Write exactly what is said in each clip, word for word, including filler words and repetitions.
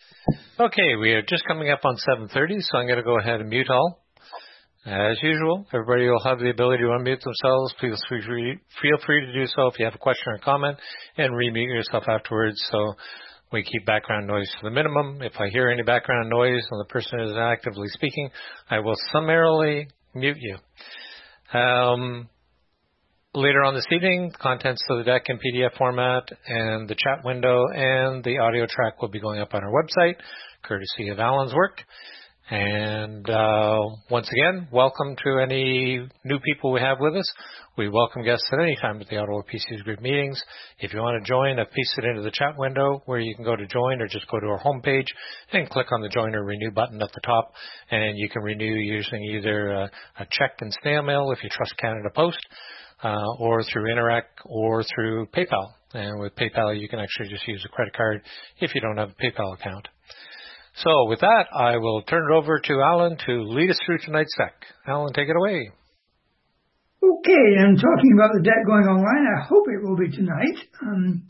Okay, we are just coming up on seven thirty, so I'm going to go ahead and mute all. As usual, everybody will have the ability to unmute themselves. Please feel free, feel free to do so if you have a question or comment, and remute yourself afterwards so we keep background noise to the minimum. If I hear any background noise and the person is actively speaking, I will summarily mute you. Um, later on this evening, contents of the deck in P D F format and the chat window and the audio track will be going up on our website, courtesy of Alan's work. And uh, once again, welcome to any new people we have with us. We welcome guests at any time at the Ottawa P C S Group meetings. If you want to join, I've pasted it into the chat window where you can go to join, or just go to our homepage and click on the join or renew button at the top. And you can renew using either a, a check and snail mail if you trust Canada Post, uh, or through Interac or through PayPal. And with PayPal, you can actually just use a credit card if you don't have a PayPal account. So with that, I will turn it over to Alan to lead us through tonight's deck. Alan, take it away. Okay, and talking about the deck going online, I hope it will be tonight. Um,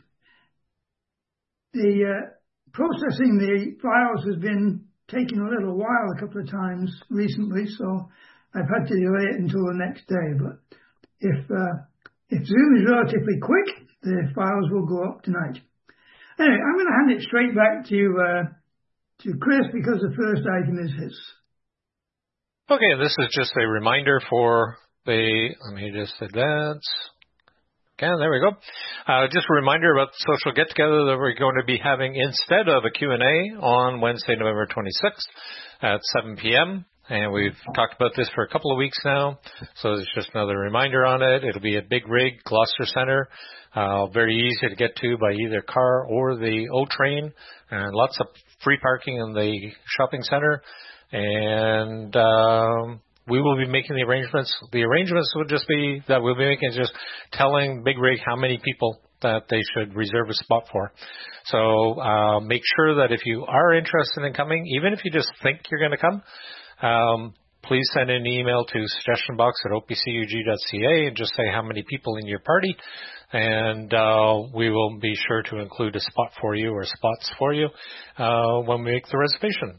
the uh, processing the files has been taking a little while a couple of times recently, so I've had to delay it until the next day. But if uh, if Zoom is relatively quick, the files will go up tonight. Anyway, I'm going to hand it straight back to uh, to Chris, because the first item is his. Okay, this is just a reminder for the, let me just advance. Okay, there we go. Uh, just a reminder about the social get-together that we're going to be having instead of a Q and A on Wednesday, November twenty-sixth at seven p.m. And we've talked about this for a couple of weeks now, so there's just another reminder on it. It'll be at Big Rig, Gloucester Centre. Uh, very easy to get to by either car or the O train, and lots of free parking in the shopping center. And um, we will be making the arrangements. The arrangements would just be that we'll be making just telling Big Rig how many people that they should reserve a spot for. So uh, make sure that if you are interested in coming, even if you just think you're going to come, um, please send an email to suggestion box at o p c u g dot c a and just say how many people in your party, and uh, we will be sure to include a spot for you or spots for you uh, when we make the reservation.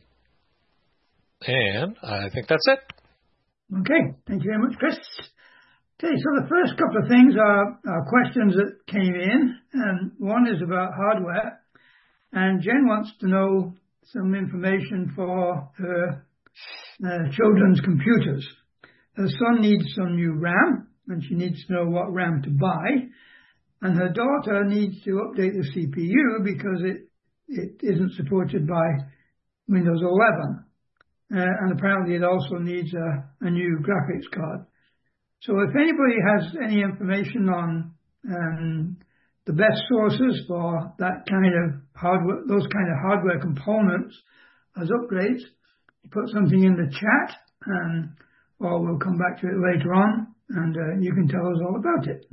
And I think that's it. Okay, thank you very much, Chris. Okay, so the first couple of things are, are questions that came in, and one is about hardware, and Jen wants to know some information for her uh, children's computers. Her son needs some new RAM, and she needs to know what RAM to buy, and her daughter needs to update the C P U because it, it isn't supported by Windows eleven. Uh, and apparently it also needs a, a new graphics card. So if anybody has any information on um, the best sources for that kind of hardware, those kind of hardware components as upgrades, put something in the chat, and, or we'll come back to it later on, and uh, you can tell us all about it.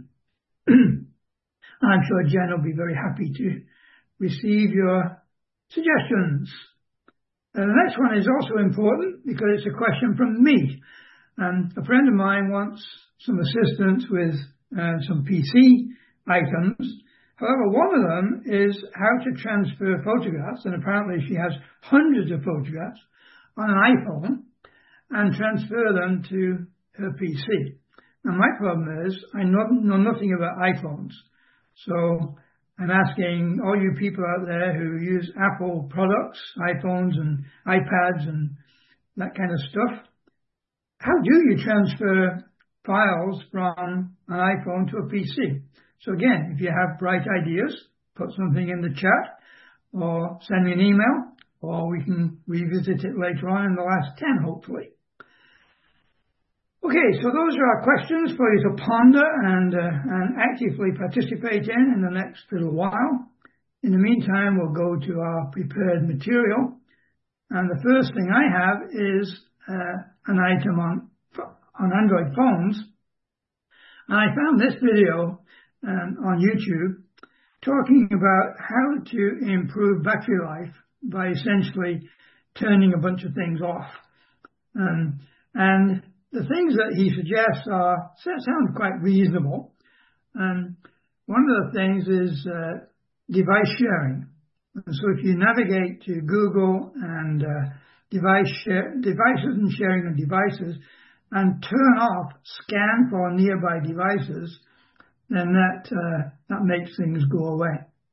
I'm sure Jen will be very happy to receive your suggestions. Uh, the next one is also important because it's a question from me. Um, a friend of mine wants some assistance with uh, some P C items. However, one of them is how to transfer photographs, and apparently she has hundreds of photographs on an iPhone and transfer them to her P C. Now, my problem is I know, know nothing about iPhones. So I'm asking all you people out there who use Apple products, iPhones and iPads and that kind of stuff, how do you transfer files from an iPhone to a P C? So again, if you have bright ideas, put something in the chat or send me an email, or we can revisit it later on in the last ten, hopefully. Okay, so those are our questions for you to ponder and, uh, and actively participate in in the next little while. In the meantime, we'll go to our prepared material. And the first thing I have is uh, an item on, on Android phones. And I found this video um, on YouTube talking about how to improve battery life by essentially turning a bunch of things off. Um, and the things that he suggests are sound quite reasonable. Um, one of the things is uh, device sharing. And so if you navigate to Google and uh, device share, devices and sharing of devices and turn off scan for nearby devices, then that uh, that makes things go away.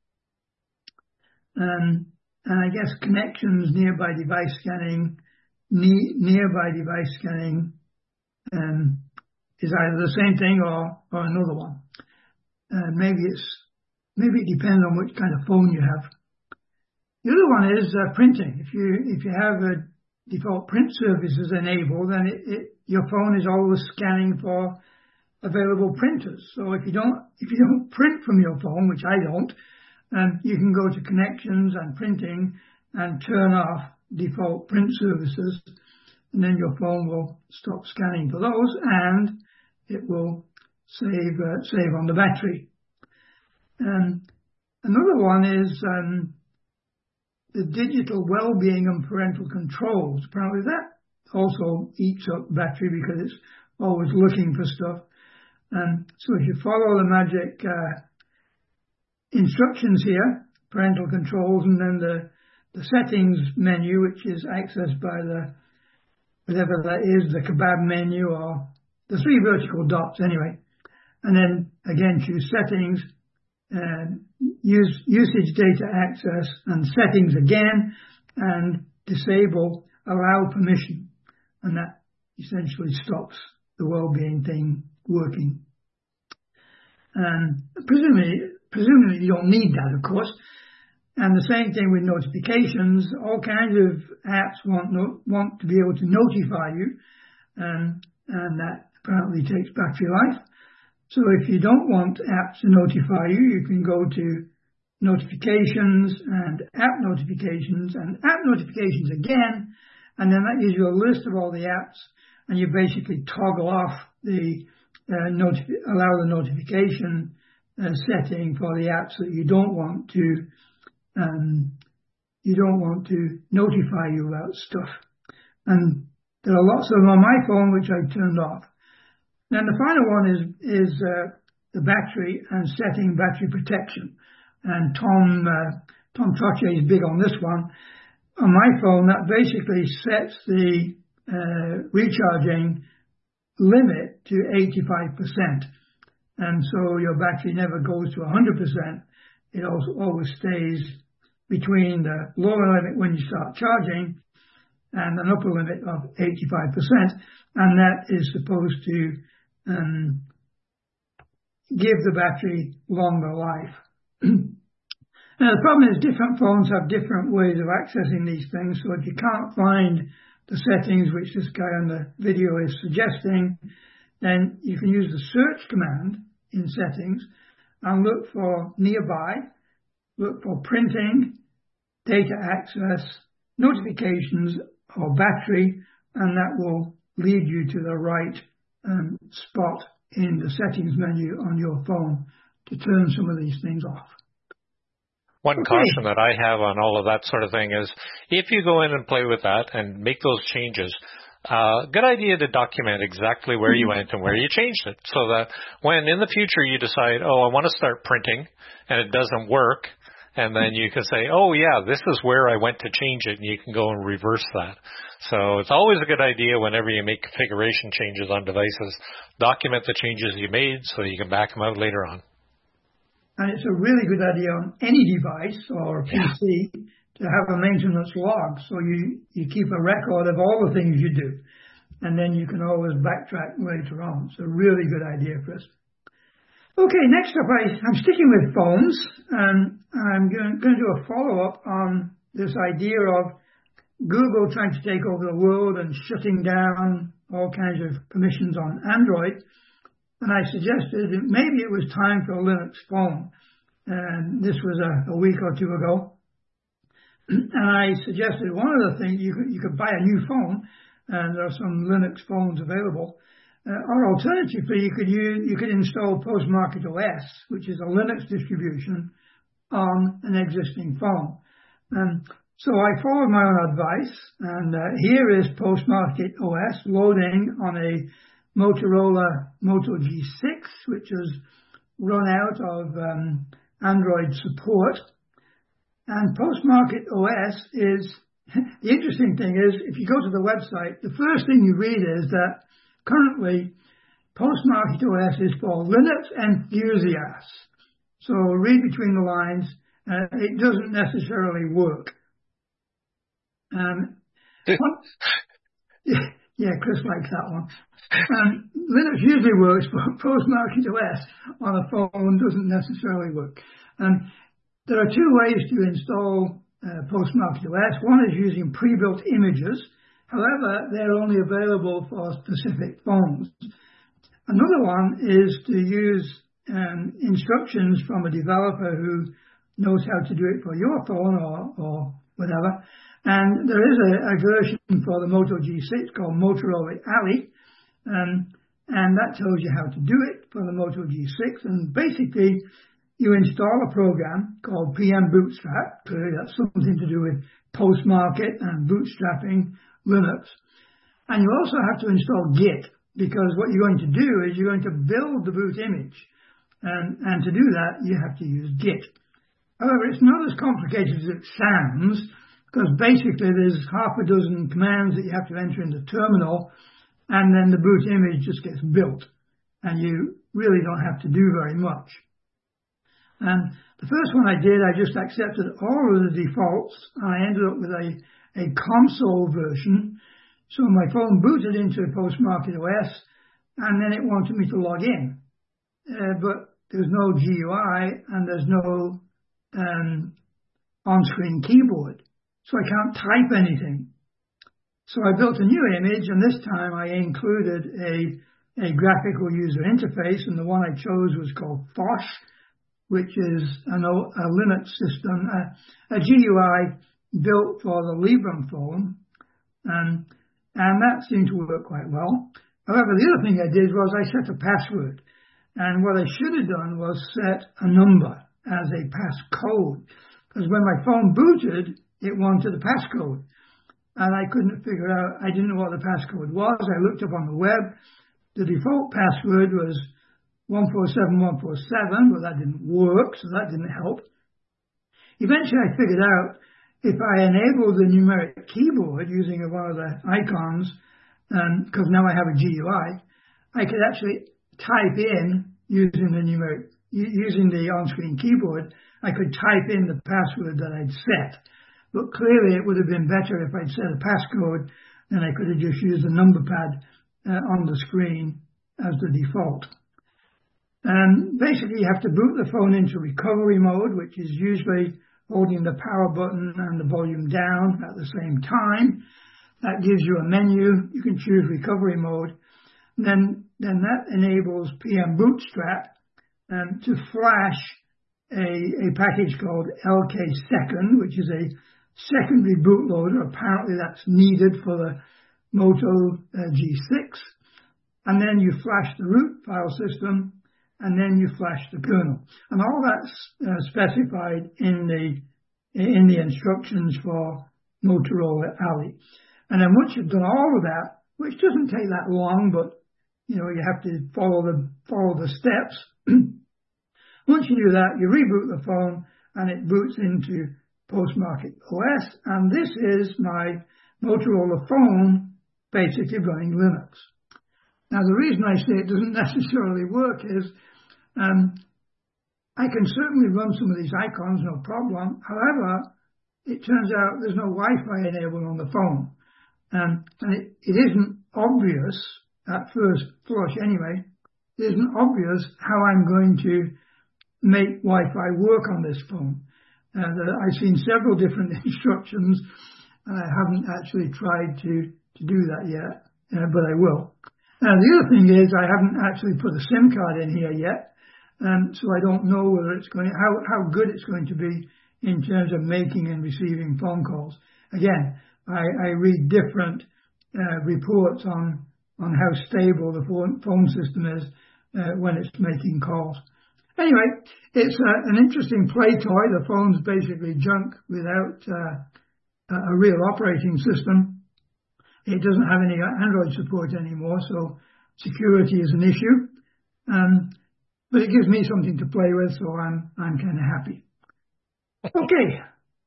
Um, and I guess connections, nearby device scanning, ne- nearby device scanning um, is either the same thing or, or another one. Uh, maybe it's maybe it depends on which kind of phone you have. The other one is uh, printing. If you if you have a default print services enabled, then it, it, your phone is always scanning for available printers. So if you don't if you don't print from your phone, which I don't, um, you can go to connections and printing and turn off default print services, and then your phone will stop scanning for those, and it will save uh, save on the battery. Um, another one is um, the digital well-being and parental controls. Apparently that also eats up battery because it's always looking for stuff. And so if you follow the magic uh, instructions here, parental controls, and then the, the settings menu, which is accessed by the, whatever that is, the kebab menu, or the three vertical dots anyway. And then again choose settings, and use usage data access, and settings again, and disable allow permission. And that essentially stops the well-being thing working. And presumably, presumably you don't need that, of course. And the same thing with notifications. All kinds of apps want no, want to be able to notify you, um, and that apparently takes battery life. So if you don't want apps to notify you, you can go to notifications and app notifications and app notifications again, and then that gives you a list of all the apps, and you basically toggle off the uh, notif- allow the notification uh, setting for the apps that you don't want to um, you don't want to notify you about stuff. And there are lots of them on my phone which I turned off. Then the final one is is uh, the battery and setting battery protection. And Tom uh, Tom Troche is big on this one. On my phone, that basically sets the uh, recharging limit to eighty-five percent. And so your battery never goes to one hundred percent. It also always stays between the lower limit when you start charging and an upper limit of eighty-five percent. And that is supposed to um, give the battery longer life. Now, the problem is different phones have different ways of accessing these things. So if you can't find the settings which this guy on the video is suggesting, then you can use the search command in settings and look for nearby, look for printing, data access, notifications, or battery, and that will lead you to the right um, spot in the settings menu on your phone to turn some of these things off. One Okay. caution that I have on all of that sort of thing is if you go in and play with that and make those changes, uh, good idea to document exactly where you went and where you changed it so that when in the future you decide, oh, I want to start printing and it doesn't work, and then you can say, oh, yeah, this is where I went to change it, and you can go and reverse that. So it's always a good idea whenever you make configuration changes on devices, document the changes you made so you can back them out later on. And it's a really good idea on any device or P C yeah. to have a maintenance log. So you, you keep a record of all the things you do. And then you can always backtrack later on. It's a really good idea, Chris. Okay, next up, I, I'm sticking with phones. And I'm going, going to do a follow-up on this idea of Google trying to take over the world and shutting down all kinds of permissions on Android. And I suggested that maybe it was time for a Linux phone. And this was a, a week or two ago. And I suggested one of the things, you could, you could buy a new phone, and there are some Linux phones available. Uh, or alternatively, you could use, you could install Postmarket O S, which is a Linux distribution, on an existing phone. And so I followed my own advice, and uh, here is Postmarket O S loading on a Motorola Moto G six, which has run out of um, Android support. And Postmarket O S is, the interesting thing is, if you go to the website, the first thing you read is that currently Postmarket O S is for Linux enthusiasts. So read between the lines, uh, it doesn't necessarily work. Um, yeah, Chris likes that one. Um, Linux usually works, but Postmarket O S on a phone doesn't necessarily work. Um, there are two ways to install uh, Postmarket O S. One is using pre-built images. However, they're only available for specific phones. Another one is to use um, instructions from a developer who knows how to do it for your phone or, or whatever. And there is a, a version for the Moto G six called Motorola Ali, um, and that tells you how to do it for the Moto G six. And basically, you install a program called P M Bootstrap. Clearly, that's something to do with Postmarket and bootstrapping Linux. And you also have to install Git, because what you're going to do is you're going to build the boot image. And, and to do that, you have to use Git. However, it's not as complicated as it sounds, because basically there's half a dozen commands that you have to enter in the terminal, and then the boot image just gets built. And you really don't have to do very much. And the first one I did, I just accepted all of the defaults, and I ended up with a, a console version. So my phone booted into Postmarket O S, and then it wanted me to log in. Uh, but there's no G U I, and there's no um, on-screen keyboard. So I can't type anything. So I built a new image, and this time I included a, a graphical user interface, and the one I chose was called Phosh, which is an, a Linux system, a, a G U I built for the Librem phone, um, and that seemed to work quite well. However, the other thing I did was I set a password, and what I should have done was set a number as a passcode, because when my phone booted, it wanted a passcode, and I couldn't figure out, I didn't know what the passcode was. I looked up on the web. The default password was one four seven one four seven, but that didn't work, so that didn't help. Eventually I figured out if I enabled the numeric keyboard using one of the icons, because um, now I have a G U I, I could actually type in using the numeric, using the on-screen keyboard, I could type in the password that I'd set. But clearly it would have been better if I'd set a passcode, then I could have just used the number pad uh, on the screen as the default. Um, basically, you have to boot the phone into recovery mode, which is usually holding the power button and the volume down at the same time. That gives you a menu. You can choose recovery mode. And then, then that enables P M Bootstrap um, to flash a, a package called L K Second, which is a secondary bootloader. Apparently, that's needed for the Moto uh, G six. And then you flash the root file system, and then you flash the kernel. And all that's uh, specified in the in the instructions for Motorola Ali. And then once you've done all of that, which doesn't take that long, but you know you have to follow the follow the steps. Once you do that, you reboot the phone, and it boots into Postmarket O S. And this is my Motorola phone basically running Linux. Now, the reason I say it doesn't necessarily work is um, I can certainly run some of these icons, no problem. However, it turns out there's no Wi-Fi enabled on the phone. Um, and it, it isn't obvious, at first flush anyway, it isn't obvious how I'm going to make Wi-Fi work on this phone. Uh, I've seen several different instructions, and I haven't actually tried to, to do that yet, uh, but I will. And the other thing is I haven't actually put a SIM card in here yet, um, so I don't know whether it's going how how good it's going to be in terms of making and receiving phone calls. Again, I, I read different uh, reports on on how stable the phone, phone system is uh, when it's making calls. Anyway, it's uh, an interesting play toy. The phone's basically junk without uh, a real operating system. It doesn't have any Android support anymore, so security is an issue. Um, but it gives me something to play with, so I'm I'm kind of happy. Okay,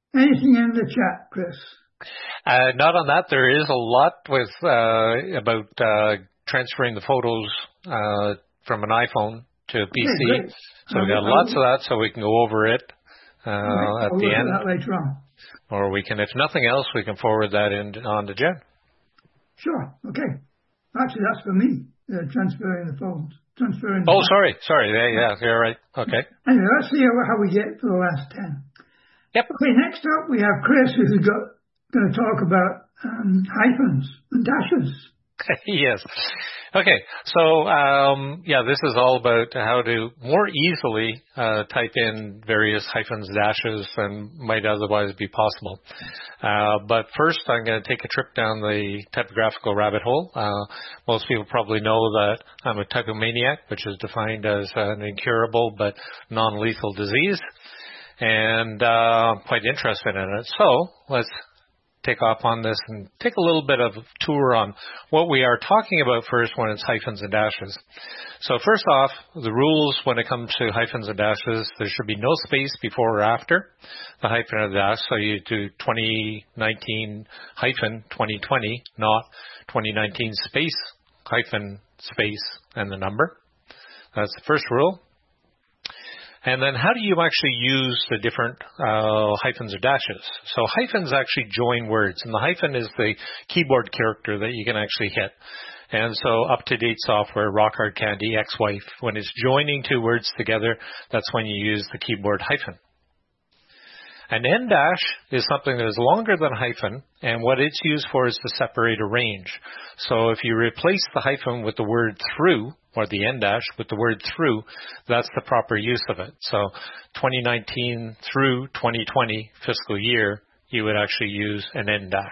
Anything in the chat, Chris? Uh, not on that. There is a lot with uh, about uh, transferring the photos uh, from an iPhone to a P C. Okay, great. So we got I'll, lots I'll, of that, so we can go over it uh, right, at I'll the look end. at that later on. Or we can, if nothing else, we can forward that in on to Jen. Sure. Okay. Actually, that's for me. Uh, transferring the phones. Transferring. The oh, phones. sorry, sorry. Yeah, yeah, you're right. Okay. Anyway, let's see how, how we get for the last ten. Yep. Okay. Next up, we have Chris, who's got going to talk about um, hyphens and dashes. Yes. Okay. So, um, yeah, this is all about how to more easily uh, type in various hyphens, dashes than might otherwise be possible. Uh, but first, I'm going to take a trip down the typographical rabbit hole. Uh, most people probably know that I'm a typomaniac, which is defined as an incurable but non-lethal disease, and uh, quite interested in it. So let's take off on this and take a little bit of a tour on what we are talking about first when it's hyphens and dashes. So first off, the rules when it comes to hyphens and dashes, there should be no space before or after the hyphen or the dash. So you do twenty nineteen hyphen twenty twenty, not twenty nineteen space hyphen space and the number. That's the first rule. And then how do you actually use the different uh, hyphens or dashes? So hyphens actually join words, and the hyphen is the keyboard character that you can actually hit. And so up-to-date software, Rock Hard Candy, ex-wife, when it's joining two words together, that's when you use the keyboard hyphen. An end dash is something that is longer than a hyphen, and what it's used for is to separate a range. So if you replace the hyphen with the word through, or the end dash with the word through, that's the proper use of it. So twenty nineteen through twenty twenty fiscal year, you would actually use an end dash.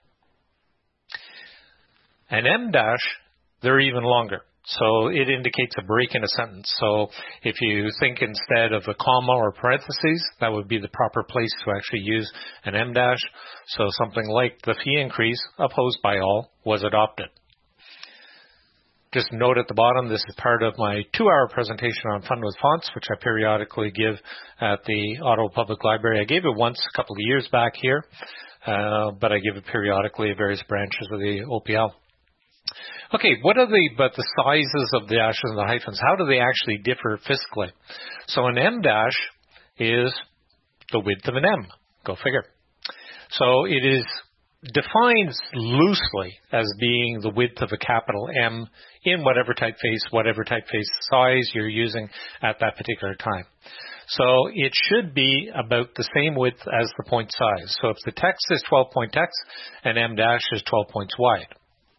An em dash, they're even longer. So it indicates a break in a sentence. So if you think instead of a comma or parentheses, that would be the proper place to actually use an em dash. So something like the fee increase opposed by all was adopted. Just note at the bottom, this is part of my two-hour presentation on Fun with Fonts, which I periodically give at the Ottawa Public Library. I gave it once a couple of years back here, uh, but I give it periodically at various branches of the O P L. Okay, what are the, but the sizes of the dashes and the hyphens, how do they actually differ fiscally? So an em dash is the width of an M. Go figure. So it is defined loosely as being the width of a capital M in whatever typeface, whatever typeface size you're using at that particular time. So it should be about the same width as the point size. So if the text is twelve point text, an em dash is twelve points wide.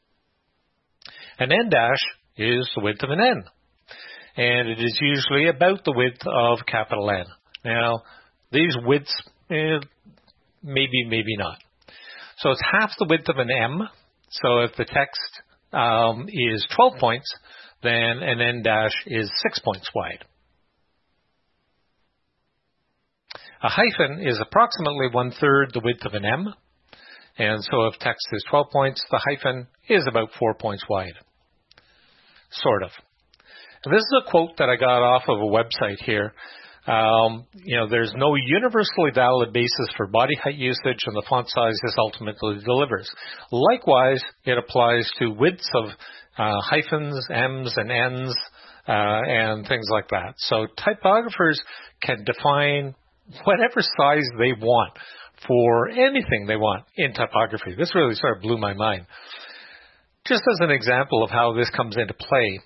An end dash is the width of an N, and it is usually about the width of capital N. Now, these widths, eh, maybe, maybe not. So it's half the width of an M. So if the text um, is twelve points, then an end dash is six points wide. A hyphen is approximately one-third the width of an M. And so if text is twelve points, the hyphen is about four points wide. Sort of. And this is a quote that I got off of a website here. Um, you know, there's no universally valid basis for body height usage, and the font size this ultimately delivers. Likewise, it applies to widths of uh, hyphens, M's, and N's, uh, and things like that. So typographers can define whatever size they want for anything they want in typography. This really sort of blew my mind. Just as an example of how this comes into play,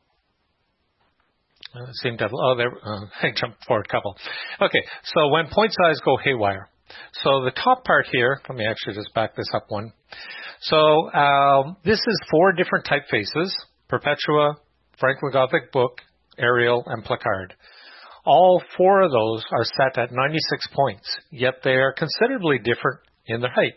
I seem to have, oh, there, uh, I jumped forward a couple. Okay, so when point size go haywire. So the top part here, let me actually just back this up one. So um, this is four different typefaces, Perpetua, Franklin Gothic Book, Arial, and Placard. All four of those are set at ninety-six points, yet they are considerably different in their height.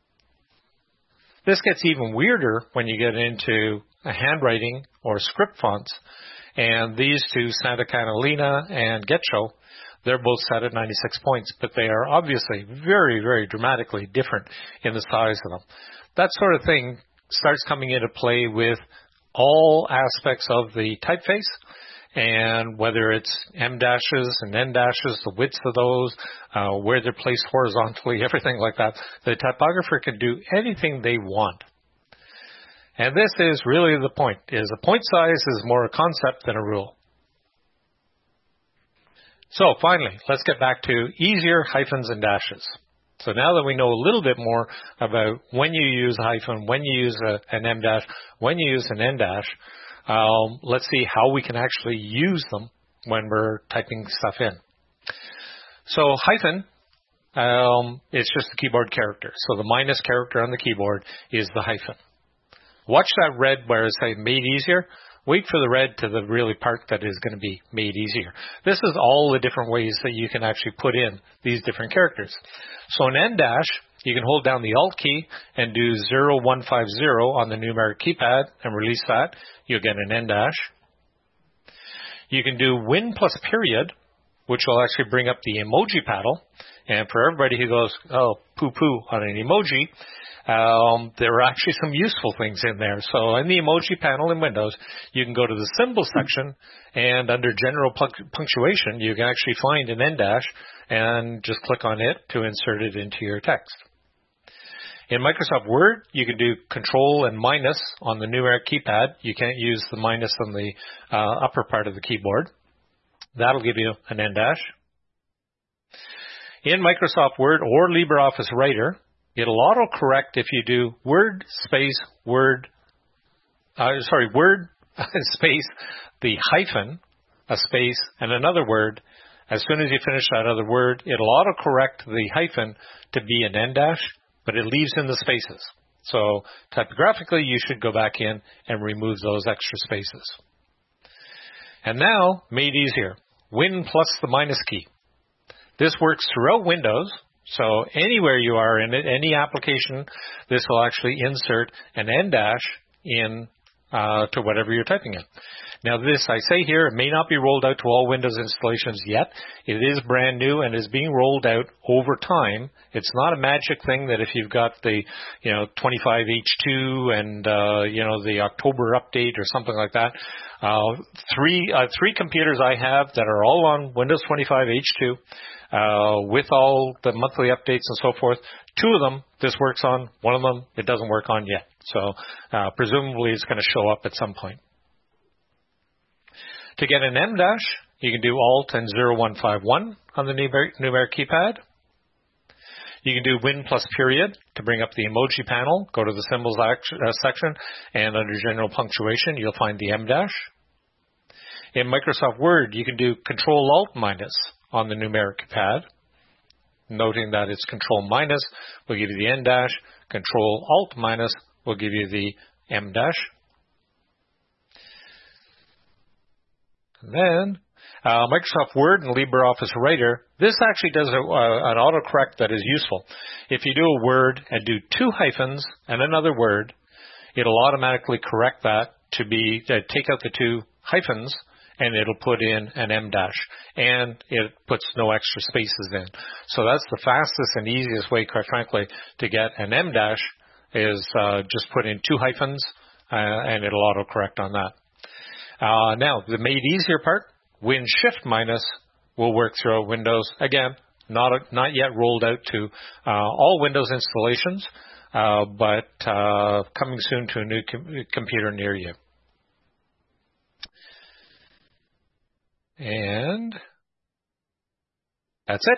This gets even weirder when you get into a handwriting or script fonts, and these two, Santa Catalina and Getcho, they're both set at ninety-six points, but they are obviously very, very dramatically different in the size of them. That sort of thing starts coming into play with all aspects of the typeface, and whether it's M dashes and N dashes, the widths of those, uh, where they're placed horizontally, everything like that. The typographer can do anything they want. And this is really the point, is a point size is more a concept than a rule. So finally, let's get back to easier hyphens and dashes. So now that we know a little bit more about when you use a hyphen, when you use a, an M dash, when you use an N dash, um, let's see how we can actually use them when we're typing stuff in. So hyphen, um, it's just the keyboard character. So the minus character on the keyboard is the hyphen. Watch that red where it says made easier. Wait for the red to the really part that is going to be made easier. This is all the different ways that you can actually put in these different characters. So an N dash, you can hold down the Alt key and do zero one five zero on the numeric keypad and release that. You'll get an N dash. You can do Win plus period, which will actually bring up the emoji paddle. And for everybody who goes, oh, poo-poo on an emoji, Um, there are actually some useful things in there. So in the emoji panel in Windows, you can go to the symbol section, and under general punctuation, you can actually find an N dash and just click on it to insert it into your text. In Microsoft Word, you can do Control and minus on the numeric keypad. You can't use the minus on the uh, upper part of the keyboard. That'll give you an N dash. In Microsoft Word or LibreOffice Writer, it'll autocorrect if you do Word space Word, uh, sorry, Word space the hyphen, a space, and another word. As soon as you finish that other word, it'll autocorrect the hyphen to be an N dash, but it leaves in the spaces. So typographically, you should go back in and remove those extra spaces. And now, made easier, Win plus the minus key. This works throughout Windows. So anywhere you are in it, any application, this will actually insert an N dash in uh, to whatever you're typing in. Now this, I say here, it may not be rolled out to all Windows installations yet. It is brand new and is being rolled out over time. It's not a magic thing that if you've got the, you know, twenty-five H two and, uh, you know, the October update or something like that. Uh, three, uh, three computers I have that are all on Windows twenty-five H two. Uh, with all the monthly updates and so forth. Two of them, this works on. One of them, it doesn't work on yet. So uh, presumably it's going to show up at some point. To get an M dash, you can do Alt and zero one five one on the numeric, numeric keypad. You can do Win plus period to bring up the emoji panel. Go to the symbols action, uh, section, and under general punctuation, you'll find the M dash. In Microsoft Word, you can do Control Alt minus on the numeric pad, noting that it's Control minus will give you the N dash, Control Alt minus will give you the M dash. And then uh, Microsoft Word and LibreOffice Writer, this actually does a, uh, an autocorrect that is useful. If you do a word and do two hyphens and another word, it'll automatically correct that to be uh, take out the two hyphens, and it'll put in an M dash, and it puts no extra spaces in. So that's the fastest and easiest way, quite frankly, to get an M dash is uh, just put in two hyphens, uh, and it'll autocorrect on that. Uh, now, the made easier part, Win Shift minus, will work throughout Windows. Again, not a, not yet rolled out to uh, all Windows installations, uh, but uh, coming soon to a new com- computer near you. And that's it.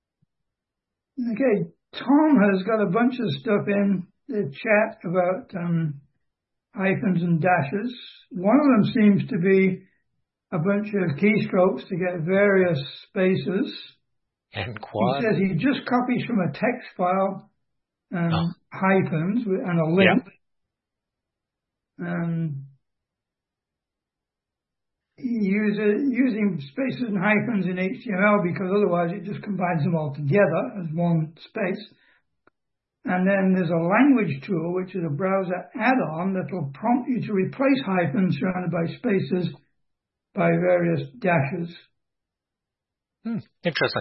Okay, Tom has got a bunch of stuff in the chat about um, hyphens and dashes. One of them seems to be a bunch of keystrokes to get various spaces. And quad. He says he just copies from a text file um, oh. hyphens and a link. Yeah. Um, He uses using spaces and hyphens in H T M L because otherwise it just combines them all together as one space. And then there's a language tool, which is a browser add-on that will prompt you to replace hyphens surrounded by spaces by various dashes. Hmm, interesting.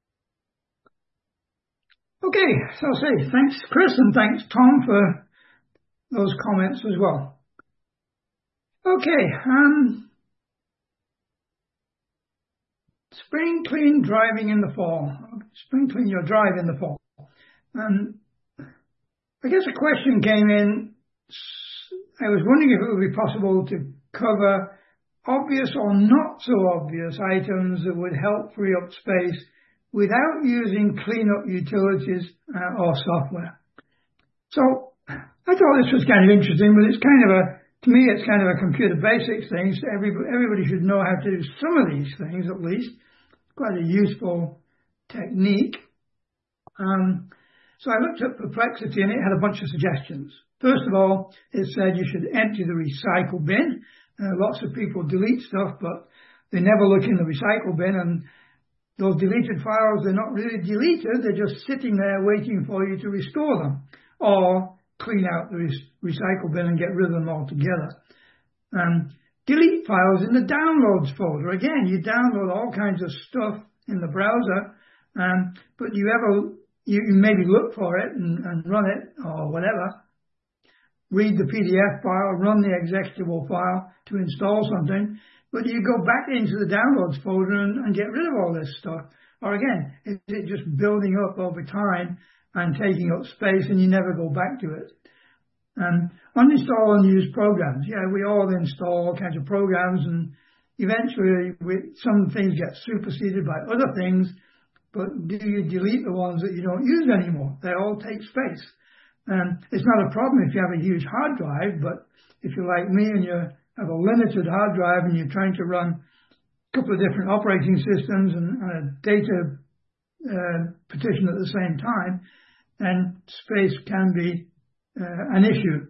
Okay, so I'll say thanks, Chris, and thanks, Tom, for those comments as well. Okay, um... spring clean driving in the fall. Spring clean your drive in the fall. And I guess a question came in. I was wondering if it would be possible to cover obvious or not so obvious items that would help free up space without using cleanup utilities uh, or software. So I thought this was kind of interesting, but it's kind of a, to me, it's kind of a computer basics thing. So everybody, everybody should know how to do some of these things at least. Quite a useful technique. Um, so I looked at Perplexity and it had a bunch of suggestions. First of all, it said you should empty the recycle bin. Uh, lots of people delete stuff, but they never look in the recycle bin, and those deleted files, they're not really deleted, they're just sitting there waiting for you to restore them, or clean out the re- recycle bin and get rid of them altogether. Um, delete files in the downloads folder. Again, you download all kinds of stuff in the browser, um, but you ever, you, you maybe look for it and, and run it or whatever, read the P D F file, run the executable file to install something, but you go back into the downloads folder and, and get rid of all this stuff. Or again, is it just building up over time and taking up space and you never go back to it? Um, uninstall unused programs. Yeah, we all install all kinds of programs, and eventually we, some things get superseded by other things, but do you delete the ones that you don't use anymore? They all take space. Um, it's not a problem if you have a huge hard drive, but if you're like me and you have a limited hard drive and you're trying to run a couple of different operating systems and, and a data uh, partition at the same time, then space can be uh, an issue.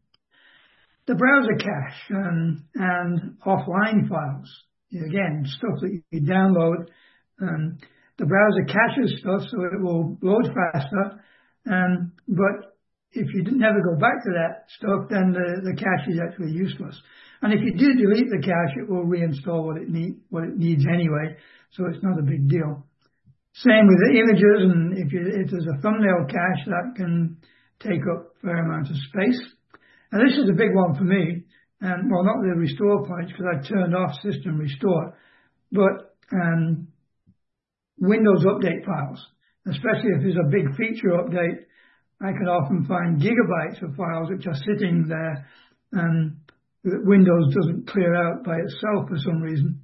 The browser cache um, and offline files, again, stuff that you download, um, the browser caches stuff so it will load faster, um, but if you never go back to that stuff, then the, the cache is actually useless. And if you do delete the cache, it will reinstall what it, need, what it needs anyway, so it's not a big deal. Same with the images, and if, you, if there's a thumbnail cache, that can take up a fair amount of space. And this is a big one for me, and well, not the restore points, because I turned off system restore, but um, Windows update files, especially if there's a big feature update. I can often find gigabytes of files which are sitting there and that Windows doesn't clear out by itself for some reason.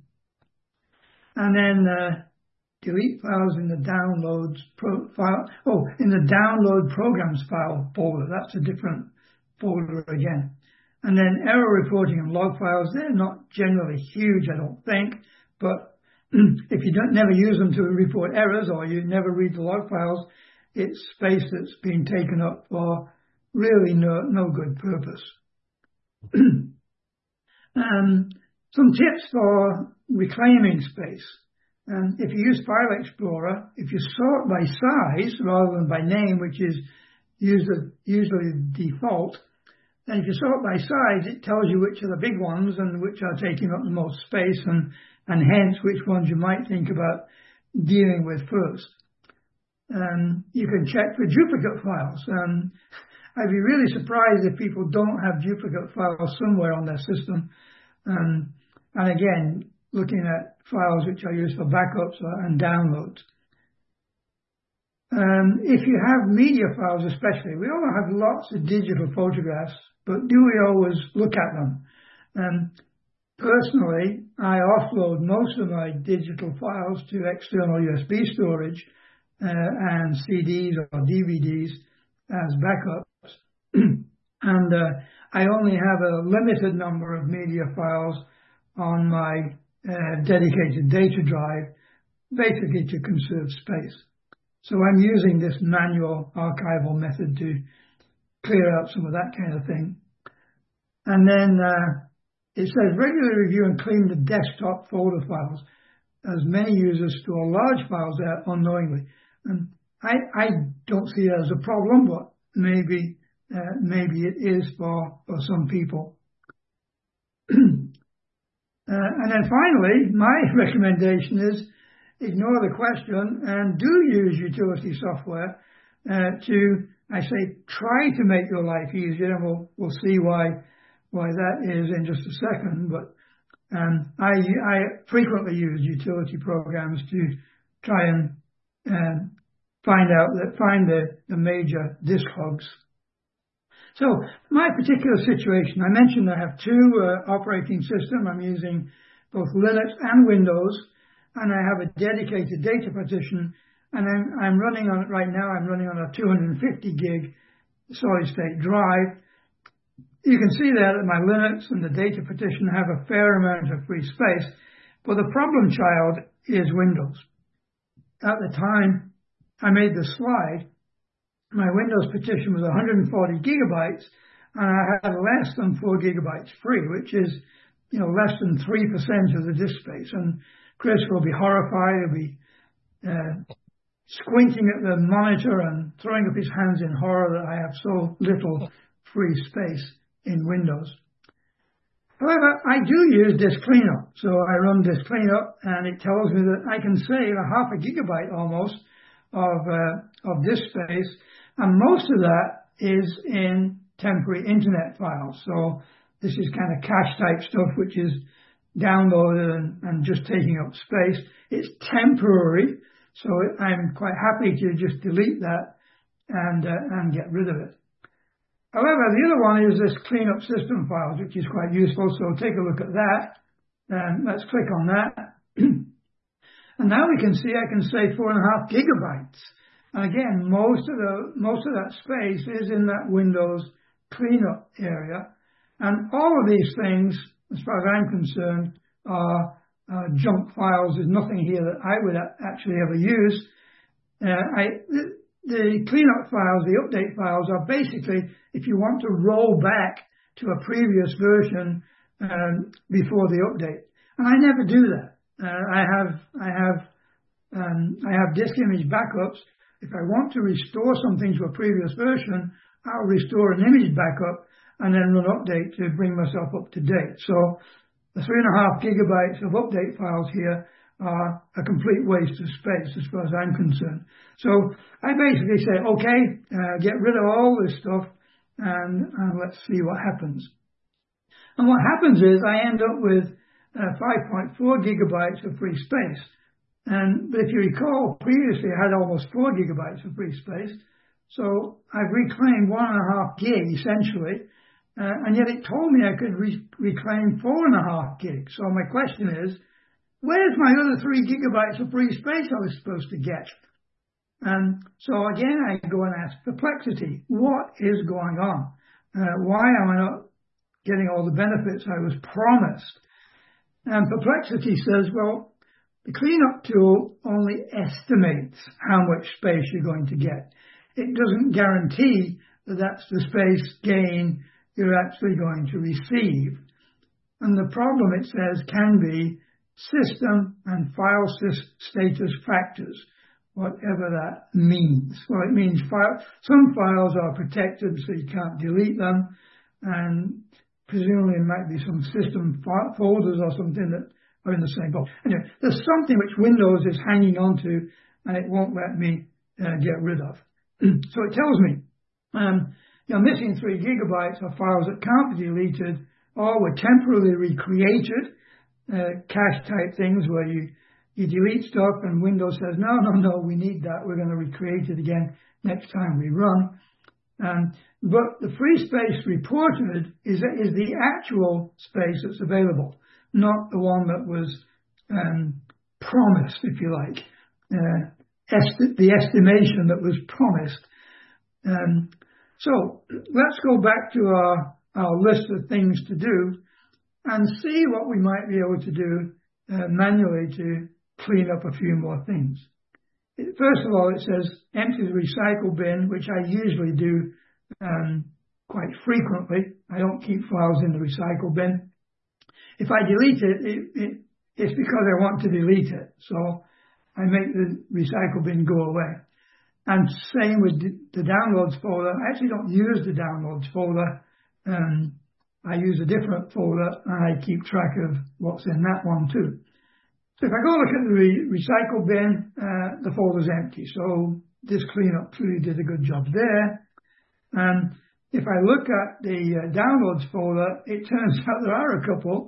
And then uh, delete files in the downloads pro file. Oh, in the download programs file folder. That's a different folder again. And then error reporting and log files. They're not generally huge, I don't think, but if you don't never use them to report errors or you never read the log files, it's space that's been taken up for really no, no good purpose. um, some tips for reclaiming space. Um, if you use File Explorer, if you sort by size rather than by name, which is usually, usually the default, then if you sort by size, it tells you which are the big ones and which are taking up the most space, and, and hence which ones you might think about dealing with first. Um, you can check for duplicate files. Um, I'd be really surprised if people don't have duplicate files somewhere on their system. Um, and again, looking at files which are used for backups and downloads. Um, if you have media files especially, we all have lots of digital photographs, but do we always look at them? Um, personally, I offload most of my digital files to external U S B storage Uh, and C Ds or D V Ds as backups. And uh, I only have a limited number of media files on my uh, dedicated data drive, basically to conserve space. So I'm using this manual archival method to clear out some of that kind of thing. And then uh, it says regularly review and clean the desktop folder files, as many users store large files there unknowingly. And I, I don't see it as a problem, but maybe uh, maybe it is for, for some people. uh, and then finally, my recommendation is ignore the question and do use utility software uh, to, I say, try to make your life easier, and we'll, we'll see why, why that is in just a second. But And I, I frequently use utility programs to try and uh, find out that find the, the major disk hogs. So my particular situation, I mentioned I have two uh, operating systems. I'm using both Linux and Windows, and I have a dedicated data partition, and I'm, I'm running on it right now. I'm running on a two hundred fifty gig solid state drive. You can see there that my Linux and the data partition have a fair amount of free space, but the problem child is Windows. At the time I made the slide, my Windows partition was one hundred forty gigabytes, and I had less than four gigabytes free, which is, you know, less than three percent of the disk space. And Chris will be horrified. He'll be uh, squinting at the monitor and throwing up his hands in horror that I have so little free space in Windows. However, I do use disk cleanup. So I run disk cleanup, and it tells me that I can save a half a gigabyte almost of uh, of disk space, and most of that is in temporary internet files. So this is kind of cache type stuff, which is downloaded and, and just taking up space. It's temporary, so I'm quite happy to just delete that and uh, and get rid of it. However, the other one is this cleanup system files, which is quite useful. So take a look at that. And let's click on that. And now we can see I can save four and a half gigabytes. And again, most of the most of that space is in that Windows cleanup area. And all of these things, as far as I'm concerned, are uh, junk files. There's nothing here that I would actually ever use. Uh, I, the, the cleanup files, the update files, are basically if you want to roll back to a previous version um, before the update. And I never do that. Uh, I have I have um, I have disk image backups. If I want to restore something to a previous version, I'll restore an image backup and then run update to bring myself up to date. So the three and a half gigabytes of update files here are a complete waste of space as far as I'm concerned. So I basically say, okay, uh, get rid of all this stuff and, and let's see what happens. And what happens is I end up with uh, five point four gigabytes of free space. And but if you recall, previously I had almost four gigabytes of free space. So I've reclaimed one and a half gig essentially. Uh, and yet it told me I could re- reclaim four and a half gigs. So my question is, where's my other three gigabytes of free space I was supposed to get? And so again, I go and ask Perplexity, what is going on? Uh, why am I not getting all the benefits I was promised? And Perplexity says, well, the cleanup tool only estimates how much space you're going to get. It doesn't guarantee that that's the space gain you're actually going to receive. And the problem, it says, can be system and file status factors, whatever that means. Well, it means file, some files are protected so you can't delete them, and presumably there might be some system folders or something that are in the same box. Anyway, there's something which Windows is hanging on to and it won't let me uh, get rid of. So it tells me um, you're missing three gigabytes of files that can't be deleted or were temporarily recreated, uh, cache type things where you, you delete stuff and Windows says, no, no, no, we need that. We're going to recreate it again next time we run. Um, but the free space reported is, is the actual space that's available, not the one that was um, promised, if you like, uh, esti- the estimation that was promised. Um, so let's go back to our, our list of things to do and see what we might be able to do uh, manually to clean up a few more things. First of all, it says empty the recycle bin, which I usually do um, quite frequently. I don't keep files in the recycle bin. If I delete it, it, it, it's because I want to delete it. So I make the recycle bin go away. And same with the downloads folder. I actually don't use the downloads folder. Um, I use a different folder and I keep track of what's in that one too. So if I go look at the re- recycle bin, uh, the folder's empty. So this cleanup truly did a good job there. And if I look at the uh, downloads folder, it turns out there are a couple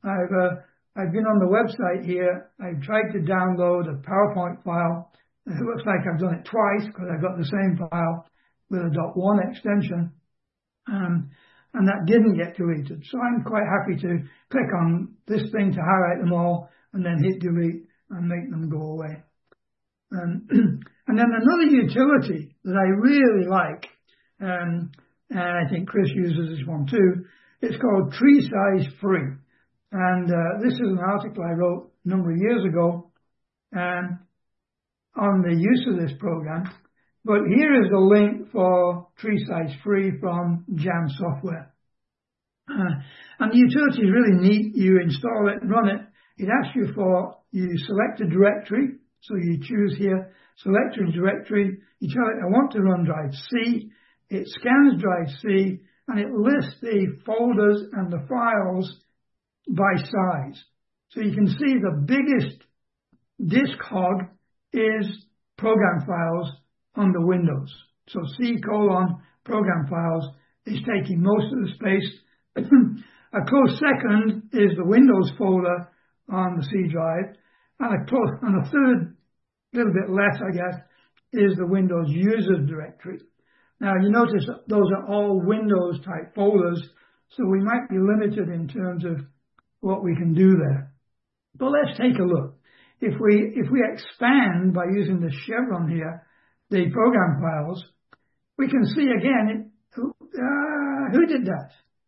I've, uh, I've been on the website here. I've tried to download a PowerPoint file. It looks like I've done it twice because I've got the same file with a .one extension. Um, and that didn't get deleted. So I'm quite happy to click on this thing to highlight them all and then hit delete and make them go away. Um, and then another utility that I really like, um, and I think Chris uses this one too, it's called Tree Size Free. And uh, this is an article I wrote a number of years ago um, on the use of this program. But here is the link for Tree Size Free from Jam Software. Uh, and the utility is really neat. You install it, run it. It asks you for, you select a directory. So you choose here, select a directory. You tell it, I want to run drive C. It scans drive C, and it lists the folders and the files by size. So you can see the biggest disk hog is program files under Windows. So C colon program files is taking most of the space. A close second is the Windows folder on the C drive. And a, close, and a third, little bit less, I guess, is the Windows users directory. Now, you notice that those are all Windows type folders, so we might be limited in terms of what we can do there. But let's take a look. If we, if we expand by using the chevron here, the program files, we can see again, it, uh, who did that?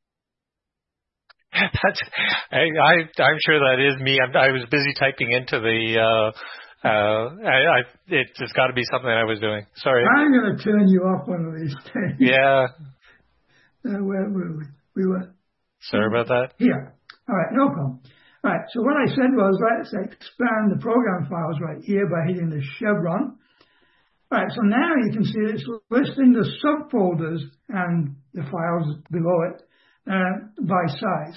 That's, I, I, I'm sure that is me. I'm, I was busy typing into the, uh, uh, I, I, it, it's got to be something I was doing. Sorry. I'm going to turn you off one of these days. Yeah. Uh, where were we? We were. Sorry about that. Here. All right, no problem. All right, so what I said was let's expand the program files right here by hitting the chevron. All right, so now you can see it's listing the subfolders and the files below it uh, by size.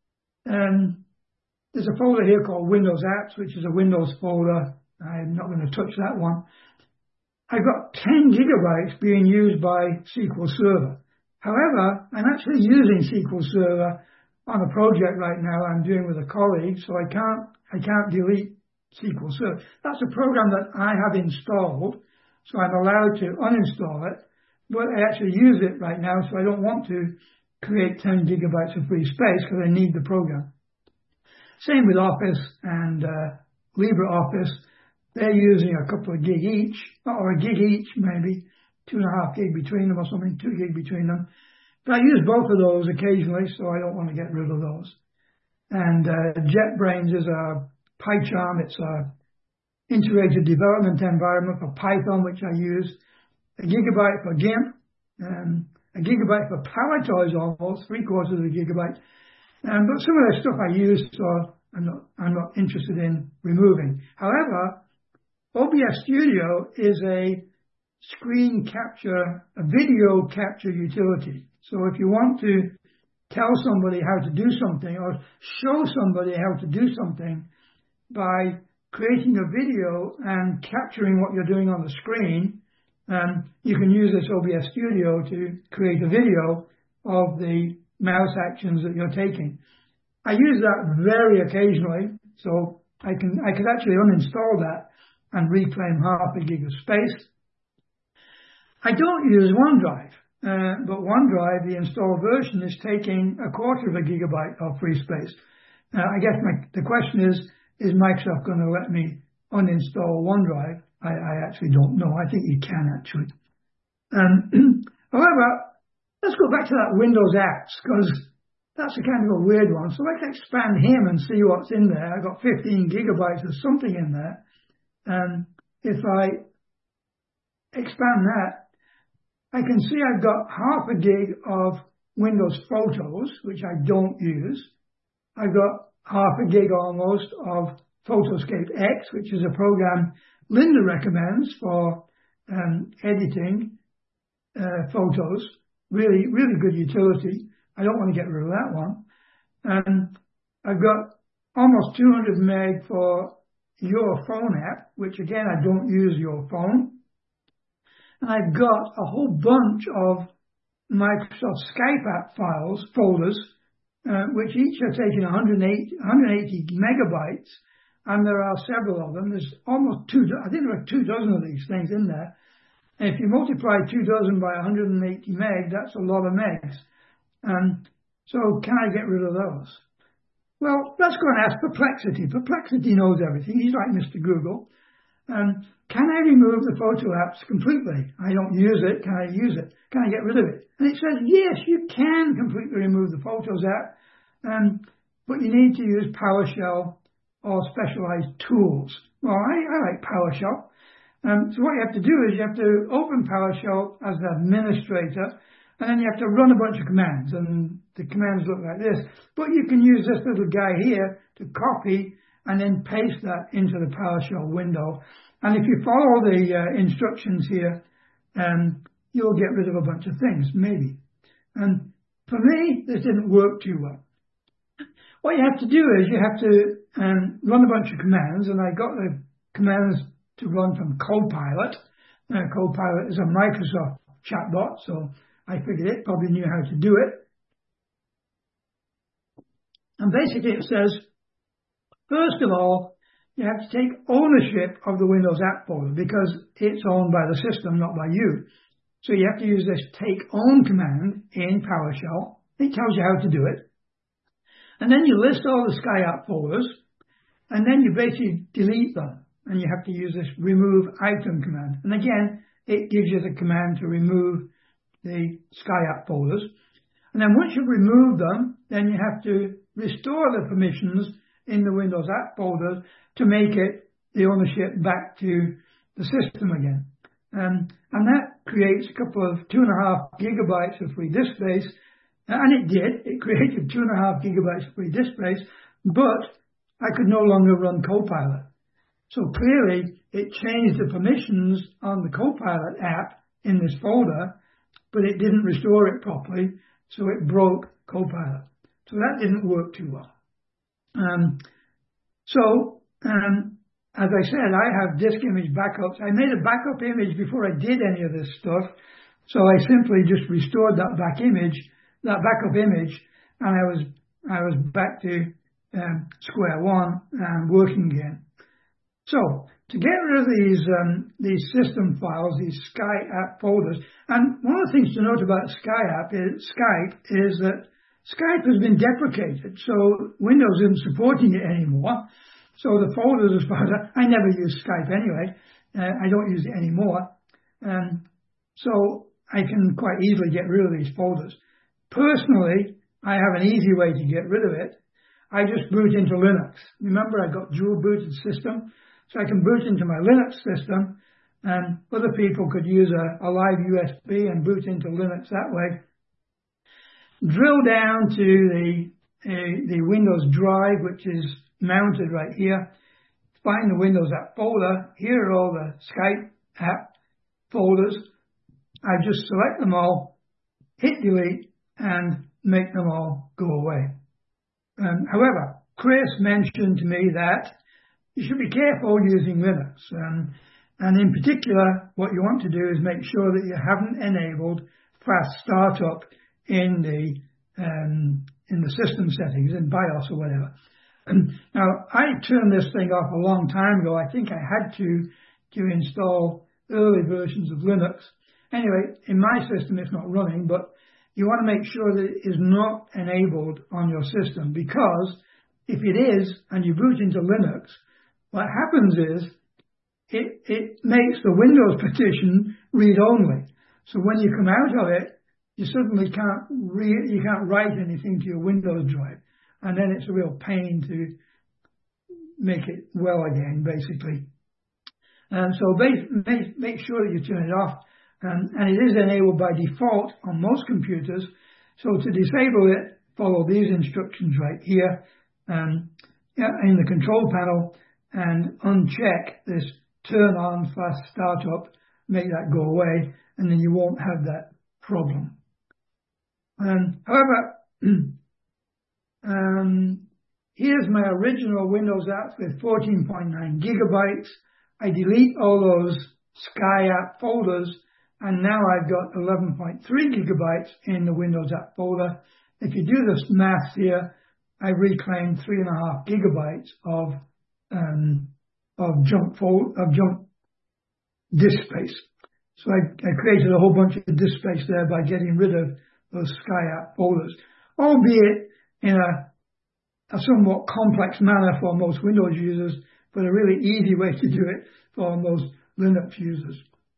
Um, there's a folder here called Windows Apps, which is a Windows folder. I'm not going to touch that one. I've got ten gigabytes being used by S Q L Server. However, I'm actually using S Q L Server on a project right now I'm doing with a colleague, so I can't I can't delete S Q L Server. That's a program that I have installed, so I'm allowed to uninstall it, but I actually use it right now, so I don't want to create ten gigabytes of free space because I need the program. Same with Office and uh, LibreOffice. They're using a couple of gig each, or a gig each maybe, two and a half gig between them or something, two gig between them. But I use both of those occasionally, so I don't want to get rid of those. And uh, JetBrains is a PyCharm. It's a integrated development environment for Python, which I use. A gigabyte for GIMP, um, a gigabyte for Palitoys almost, three quarters of a gigabyte. Um, but some of the stuff I use, so I'm not, I'm not interested in removing. However, O B S Studio is a screen capture, a video capture utility. So if you want to tell somebody how to do something or show somebody how to do something by creating a video and capturing what you're doing on the screen, um, you can use this O B S Studio to create a video of the mouse actions that you're taking. I use that very occasionally, so I can I could actually uninstall that and reclaim half a gig of space. I don't use OneDrive, uh, but OneDrive, the installed version, is taking a quarter of a gigabyte of free space. Uh, I guess my, the question is, is Microsoft going to let me uninstall OneDrive? I, I actually don't know. I think you can actually. Um, however, let's go back to that Windows Apps, because that's a kind of a weird one. So let's expand him and see what's in there. I've got fifteen gigabytes of something in there. And if I expand that, I can see I've got half a gig of Windows Photos, which I don't use. I've got half a gig almost of Photoscape X, which is a program Linda recommends for um, editing uh, photos. Really, really good utility. I don't want to get rid of that one. And I've got almost two hundred meg for Your Phone app, which again, I don't use Your Phone. And I've got a whole bunch of Microsoft Skype app files, folders, uh, which each are taking one hundred eighty megabytes, and there are several of them. There's almost two, I think there are two dozen of these things in there. And if you multiply two dozen by one hundred eighty meg, that's a lot of megs. Um, so can I get rid of those? Well, let's go and ask Perplexity. Perplexity knows everything. He's like Mister Google. Um, can I remove the photo apps completely? I don't use it. Can I use it? Can I get rid of it? And it says, yes, you can completely remove the Photos app, um, but you need to use PowerShell or specialized tools. Well, I, I like PowerShell. Um, so what you have to do is you have to open PowerShell as an administrator, and then you have to run a bunch of commands, and the commands look like this. But you can use this little guy here to copy and then paste that into the PowerShell window. And if you follow the uh, instructions here, um, you'll get rid of a bunch of things, maybe. And for me, this didn't work too well. What you have to do is you have to um, run a bunch of commands, and I got the commands to run from Copilot. Now, Copilot is a Microsoft chatbot, so I figured it probably knew how to do it. And basically it says, first of all, you have to take ownership of the Windows app folder because it's owned by the system, not by you. So you have to use this take own command in PowerShell. It tells you how to do it. And then you list all the Sky app folders, and then you basically delete them. And you have to use this remove item command. And again, it gives you the command to remove the Sky app folders. And then once you've removed them, then you have to restore the permissions in the Windows app folder to make it the ownership back to the system again. Um, and that creates a couple of two and a half gigabytes of free disk space. And it did. It created two and a half gigabytes of free disk space, but I could no longer run Copilot. So clearly, it changed the permissions on the Copilot app in this folder, but it didn't restore it properly, so it broke Copilot. So that didn't work too well. Um, so, um, as I said, I have disk image backups. I made a backup image before I did any of this stuff, so I simply just restored that back image, that backup image, and I was I was back to um, square one and working again. So, to get rid of these um, these system files, these Sky app folders, and one of the things to note about Sky app is, Skype is that Skype has been deprecated, so Windows isn't supporting it anymore. So the folders, as far as I, I never use Skype anyway, uh, I don't use it anymore. Um, so I can quite easily get rid of these folders. Personally, I have an easy way to get rid of it. I just boot into Linux. Remember, I got dual booted system. So I can boot into my Linux system, and other people could use a, a live U S B and boot into Linux that way. Drill down to the, uh, the Windows drive, which is mounted right here. Find the Windows app folder. Here are all the Skype app folders. I just select them all, hit delete, and make them all go away. Um, however, Chris mentioned to me that you should be careful using Linux. Um, and in particular, what you want to do is make sure that you haven't enabled fast startup in the um, in the system settings, in BIOS or whatever. And now, I turned this thing off a long time ago. I think I had to to install early versions of Linux. Anyway, in my system, it's not running, but you want to make sure that it is not enabled on your system, because if it is, and you boot into Linux, what happens is it, it makes the Windows partition read-only. So when you come out of it, you suddenly can't re- you can't write anything to your Windows drive, and then it's a real pain to make it well again, basically. And so make, make, make sure that you turn it off, um, and it is enabled by default on most computers. So to disable it, follow these instructions right here um, in the control panel, and uncheck this turn on fast startup, make that go away, and then you won't have that problem. Um, however, um, here's my original Windows apps with fourteen point nine gigabytes. I delete all those Sky app folders, and now I've got eleven point three gigabytes in the Windows app folder. if you do this math here, I reclaimed three and a half gigabytes of um, of junk fold, of junk disk space. So I, I created a whole bunch of disk space there by getting rid of those SkyApp folders, albeit in a, a somewhat complex manner for most Windows users, but a really easy way to do it for most Linux users.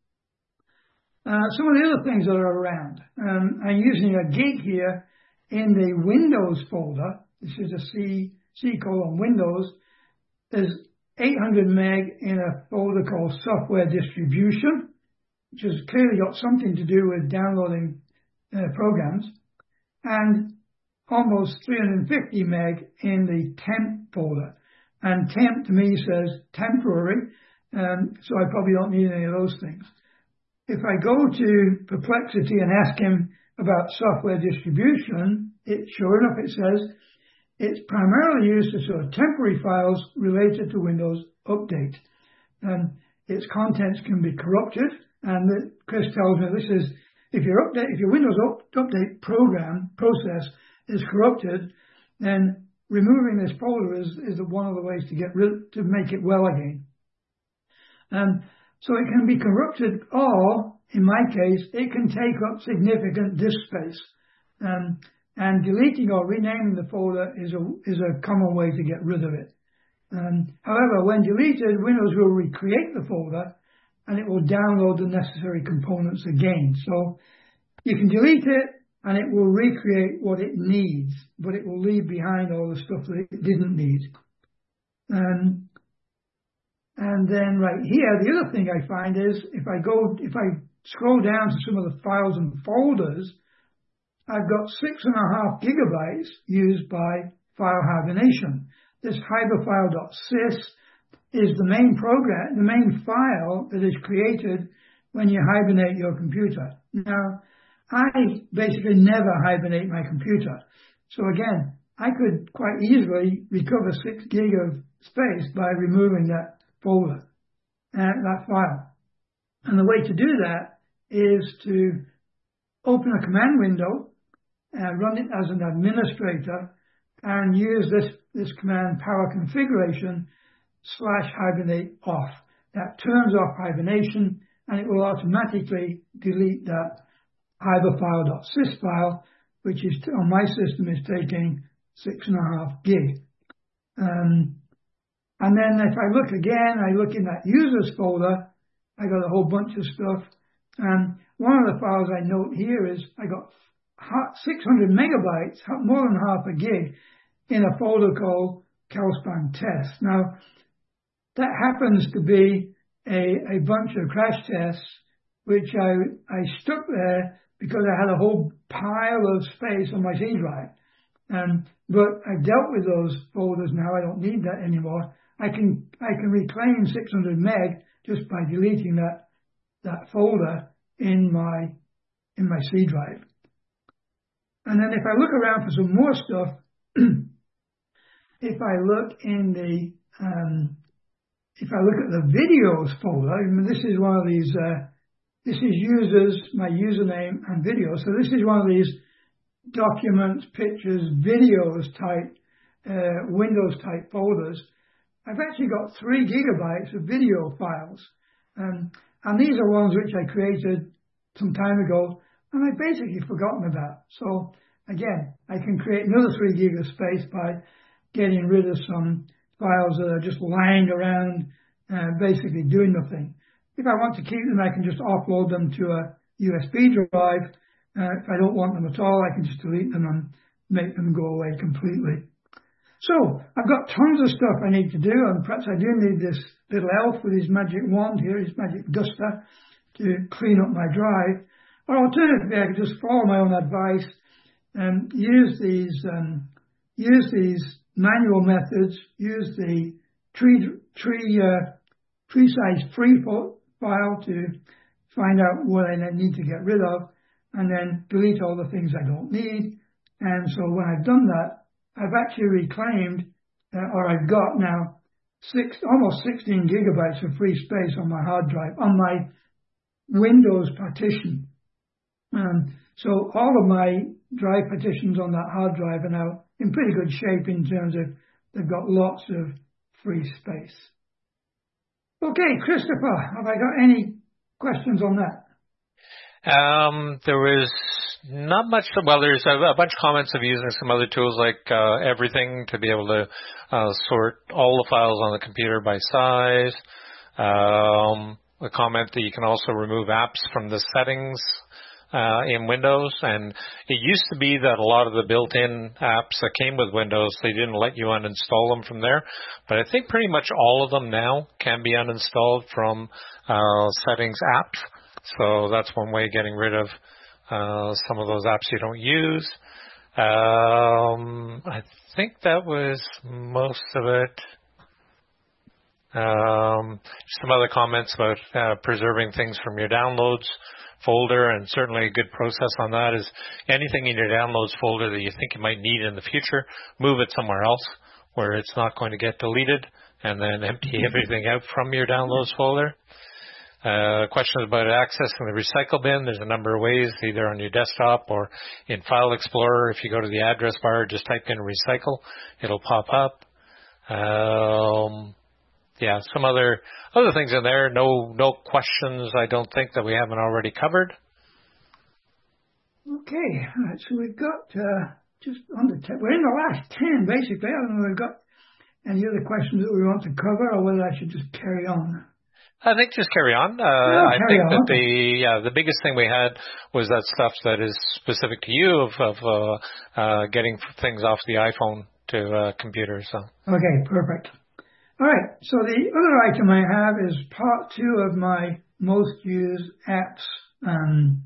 Uh, some of the other things that are around. Um, I'm using a gig here in the Windows folder. This is a C, C colon Windows. There's eight hundred meg in a folder called Software Distribution, which has clearly got something to do with downloading uh, programs, and almost three hundred fifty meg in the temp folder. And temp to me says temporary, um, so I probably don't need any of those things. If I go to Perplexity and ask him about software distribution, it sure enough it says it's primarily used to store temporary files related to Windows Update. And its contents can be corrupted, and the, Chris tells me this is if your update, if your Windows up, Update program process is corrupted, then removing this folder is, is one of the ways to get rid to make it well again. Um, so it can be corrupted, or in my case, it can take up significant disk space. Um, and deleting or renaming the folder is a is a common way to get rid of it. Um, however, when deleted, Windows will recreate the folder, and it will download the necessary components again. So you can delete it, and it will recreate what it needs, but it will leave behind all the stuff that it didn't need. Um, and then right here, the other thing I find is if I go, if I scroll down to some of the files and folders, I've got six and a half gigabytes used by file hibernation. This hyperfile.sys is the main program, the main file that is created when you hibernate your computer. Now, I basically never hibernate my computer. So again, I could quite easily recover six gig of space by removing that folder, uh, that file. And the way to do that is to open a command window and run it as an administrator and use this, this command power configuration slash hibernate off. That turns off hibernation, and it will automatically delete that hyperfile.sys file, which is on my system is taking six and a half gig. Um, and then if I look again, I look in that users folder, I got a whole bunch of stuff. And one of the files I note here is I got six hundred megabytes, more than half a gig, in a folder called Calspan Test. Now, that happens to be a, a bunch of crash tests, which I, I stuck there because I had a whole pile of space on my C drive. Um, but I dealt with those folders now. I don't need that anymore. I can I can reclaim six hundred meg just by deleting that that folder in my in my C drive. And then if I look around for some more stuff, if I look in the um, if I look at the videos folder, I mean, this is one of these. Uh, this is users, my username and video. So this is one of these documents, pictures, videos type, uh, Windows type folders. I've actually got three gigabytes of video files. Um, and these are ones which I created some time ago and I've basically forgotten about. So again, I can create another three gig of space by getting rid of some files that are just lying around, uh, basically doing nothing. If I want to keep them, I can just offload them to a U S B drive. Uh, if I don't want them at all, I can just delete them and make them go away completely. So I've got tons of stuff I need to do, and perhaps I do need this little elf with his magic wand here, his magic duster, to clean up my drive. Or alternatively, I could just follow my own advice and use these um, use these manual methods, use the tree tree uh, tree size free file to find out what I need to get rid of, and then delete all the things I don't need. And so when I've done that, I've actually reclaimed, uh, or I've got now six, almost sixteen gigabytes of free space on my hard drive, on my Windows partition. Um, so all of my drive partitions on that hard drive are now in pretty good shape in terms of they've got lots of free space. Okay, Christopher, have I got any questions on that? Um, there was not much. Well, there's a, a bunch of comments of using some other tools like uh, Everything to be able to uh, sort all the files on the computer by size. Um, a comment that you can also remove apps from the settings uh, in Windows. And it used to be that a lot of the built-in apps that came with Windows, they didn't let you uninstall them from there. But I think pretty much all of them now can be uninstalled from uh, settings apps. So that's one way of getting rid of uh, some of those apps you don't use. Um, I think that was most of it. Um, some other comments about uh, preserving things from your downloads folder, and certainly a good process on that is anything in your downloads folder that you think you might need in the future, move it somewhere else where it's not going to get deleted, and then empty everything out from your downloads folder. Uh, questions about accessing the recycle bin. There's a number of ways, either on your desktop or in File Explorer. If you go to the address bar, just type in recycle, it'll pop up. Um, yeah, some other other things in there. No, no questions, I don't think, that we haven't already covered. Okay, all right, so we've got uh, just under ten. We're in the last ten, basically. I don't know if we've got any other questions that we want to cover, or whether I should just carry on. I think just carry on. Uh, oh, I carry think on. that the yeah, the biggest thing we had was that stuff that is specific to you of, of uh, uh, getting things off the iPhone to uh, computer. So okay, perfect. All right. So the other item I have is part two of my most used apps um,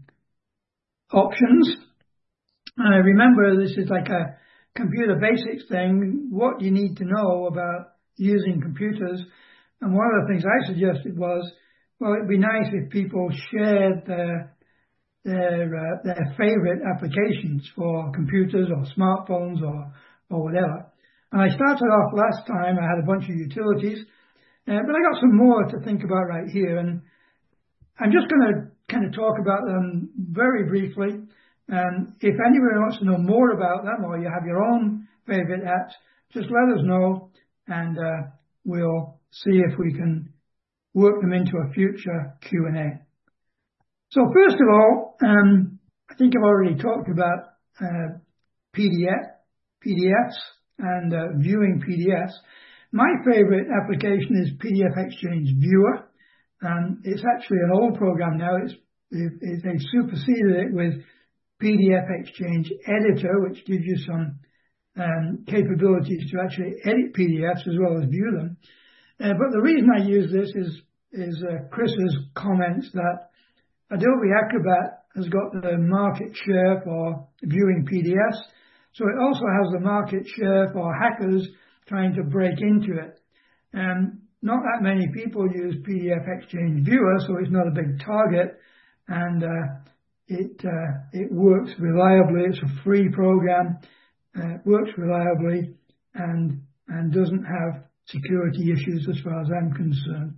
options. And I remember this is like a computer basics thing. What you need to know about using computers. And one of the things I suggested was, well, it'd be nice if people shared their their uh, their favorite applications for computers or smartphones or or whatever. And I started off last time. I had a bunch of utilities, uh, but I got some more to think about right here. And I'm just going to kind of talk about them very briefly. And if anybody wants to know more about them, or you have your own favorite apps, just let us know, and uh, we'll see if we can work them into a future Q and A. So first of all, um, I think I've already talked about uh, P D F, P D Fs and uh, viewing P D Fs. My favorite application is P D F Exchange Viewer. And it's actually an old program now. It's, it, it, they superseded it with P D F Exchange Editor, which gives you some um, capabilities to actually edit P D Fs as well as view them. Uh, but the reason I use this is is uh, Chris's comments that Adobe Acrobat has got the market share for viewing P D Fs, so it also has the market share for hackers trying to break into it. And not that many people use P D F Exchange Viewer, so it's not a big target, and uh, it uh, it works reliably. It's a free program, uh, works reliably, and and doesn't have security issues as far as I'm concerned.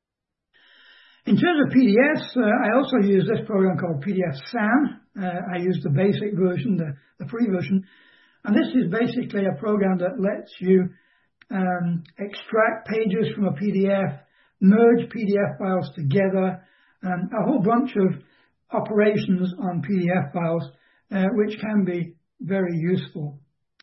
In terms of P D Fs, uh, I also use this program called P D F SAM. Uh, I use the basic version, the, the free version. And this is basically a program that lets you um, extract pages from a P D F, merge P D F files together, and a whole bunch of operations on P D F files, uh, which can be very useful.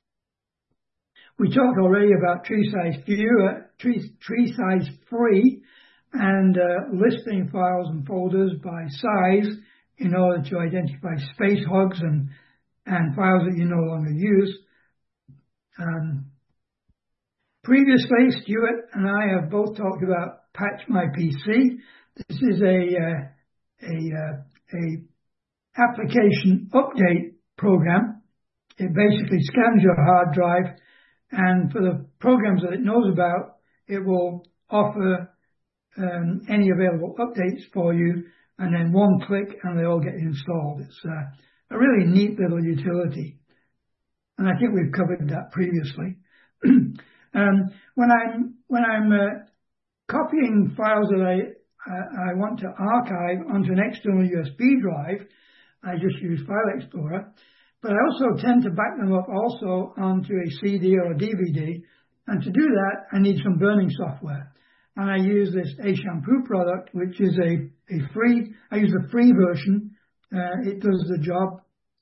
We talked already about tree size viewer, tree, tree size free, and uh, listing files and folders by size in order to identify space hogs and, and files that you no longer use. Um, previously, Stuart and I have both talked about Patch My P C. This is a uh, a, uh, a application update program. It basically scans your hard drive, and for the programs that it knows about, it will offer um, any available updates for you, and then one click and they all get installed. It's uh, a really neat little utility, and I think we've covered that previously. um, when I'm when I'm uh, copying files that I uh, I want to archive onto an external U S B drive, I just use File Explorer. but I also tend to back them up also onto a C D or a D V D. And to do that, I need some burning software. And I use this A-Shampoo product, which is a, a free, I use the free version. Uh, it does the job.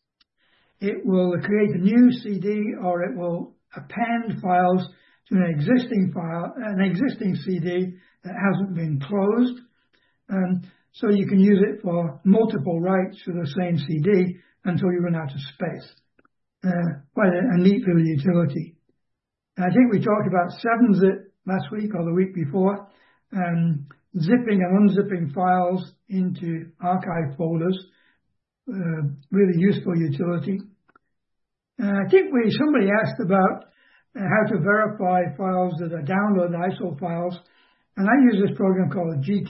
It will create a new C D, or it will append files to an existing file, an existing C D that hasn't been closed. Um, so you can use it for multiple writes to the same C D until you run out of space. Uh, quite a, a neat little utility. I think we talked about seven zip last week or the week before, um, zipping and unzipping files into archive folders. Uh, really useful utility. Uh, I think we somebody asked about uh, how to verify files that are downloaded, I S O files, and I use this program called G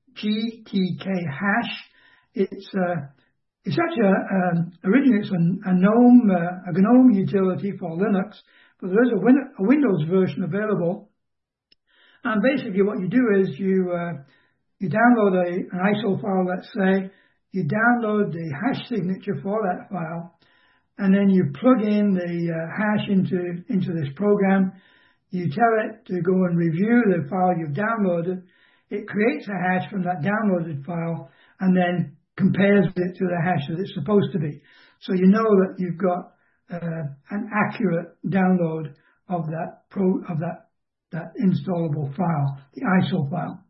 T K Hash. It's uh, it's actually a, um, originally it's a, a GNOME uh, a GNOME utility for Linux, but there is a, win a Windows version available. And basically, what you do is you uh, you download a, an I S O file, let's say. You download the hash signature for that file, and then you plug in the uh, hash into, into this program. You tell it to go and review the file you've downloaded. It creates a hash from that downloaded file and then compares it to the hash that it's supposed to be. So you know that you've got uh, an accurate download of that pro of that that installable file, the I S O file.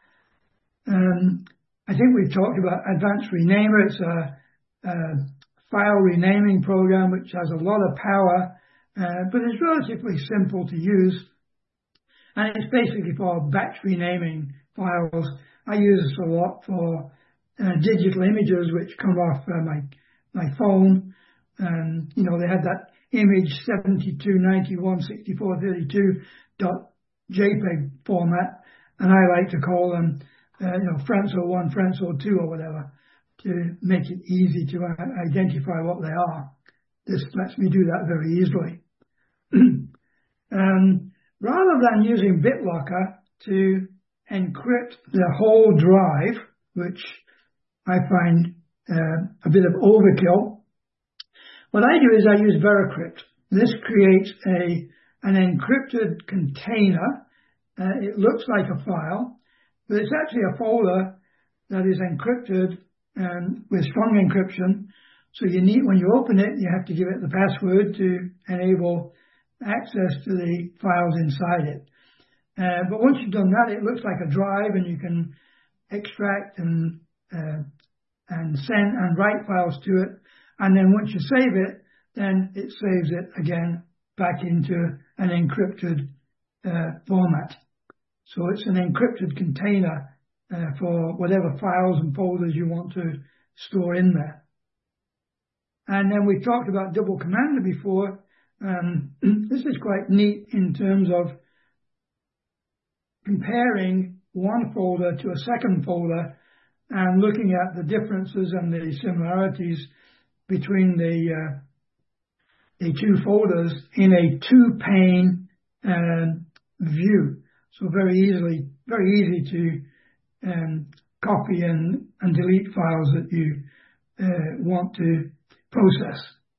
Um, I think we've talked about Advanced Renamer. It's a, a file renaming program which has a lot of power, uh, but it's relatively simple to use. And it's basically for batch renaming files. I use this a lot for uh, digital images which come off uh, my my phone. And, you know, they have that image seventy-two ninety-one sixty-four thirty-two dot JPEG format, and I like to call them Uh, you know, Franco one, Franco two, or whatever, to make it easy to uh, identify what they are. This lets me do that very easily. um, rather than using BitLocker to encrypt the whole drive, which I find uh, a bit of overkill, what I do is I use Veracrypt. This creates a an encrypted container. Uh, it looks like a file, but it's actually a folder that is encrypted and with strong encryption. So you need, when you open it, you have to give it the password to enable access to the files inside it. Uh, but once you've done that, it looks like a drive, and you can extract and uh, and send and write files to it. And then once you save it, then it saves it again back into an encrypted uh, format. So it's an encrypted container uh, for whatever files and folders you want to store in there. And then we talked about double commander before. Um, this is quite neat in terms of comparing one folder to a second folder and looking at the differences and the similarities between the uh, the two folders in a two-pane uh, view. So very easily, very easy to um, copy and, and delete files that you uh, want to process.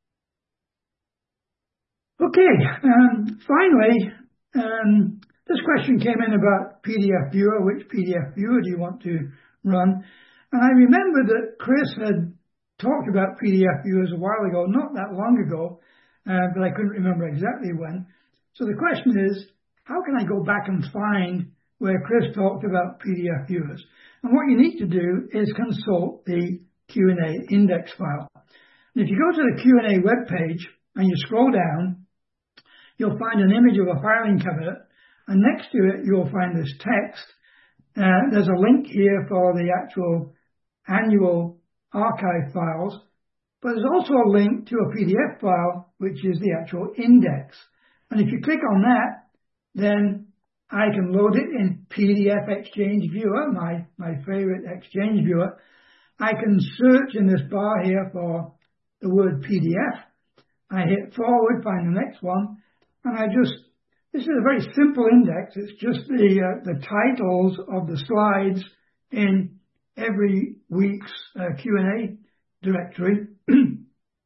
Okay, um, finally, um, this question came in about P D F Viewer. Which P D F Viewer do you want to run? And I remember that Chris had talked about P D F viewers a while ago, not that long ago, uh, but I couldn't remember exactly when. So the question is, how can I go back and find where Chris talked about P D F viewers? And what you need to do is consult the Q and A index file. And if you go to the Q and A webpage and you scroll down, you'll find an image of a filing cabinet, and next to it you'll find this text. Uh, there's a link here for the actual annual archive files, but there's also a link to a P D F file, which is the actual index. And if you click on that, then I can load it in P D F Exchange Viewer, my, my favorite Exchange Viewer. I can search in this bar here for the word P D F. I hit forward, find the next one, and I just, this is a very simple index. It's just the, uh, the titles of the slides in every week's uh, Q and A directory.